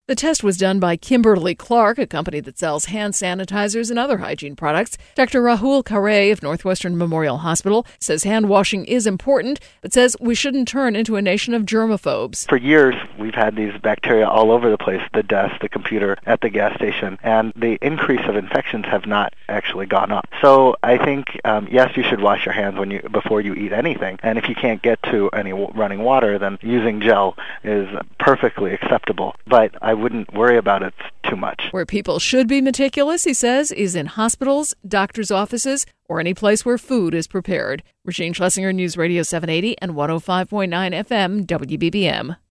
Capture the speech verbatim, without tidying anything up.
The test was done by Kimberly-Clark, a company that sells hand sanitizers and other hygiene products. Doctor Rahul Khare of Northwestern Memorial Hospital says hand washing is important, but says we shouldn't turn into a nation of germaphobes. For years, we've had these bacteria all over the place, the desk, the computer, at the gas station, and the increase of infections have not actually gone up. So I think, um, yes, you should wash your hands when you before you eat anything, and if you can't get to any w- running water, then using gel is perfectly acceptable. But I wouldn't worry about it too much. Where people should be meticulous, he says, is in hospitals, doctors' offices, or any place where food is prepared. Regine Schlesinger, News Radio seven eighty and one oh five point nine F M, W B B M.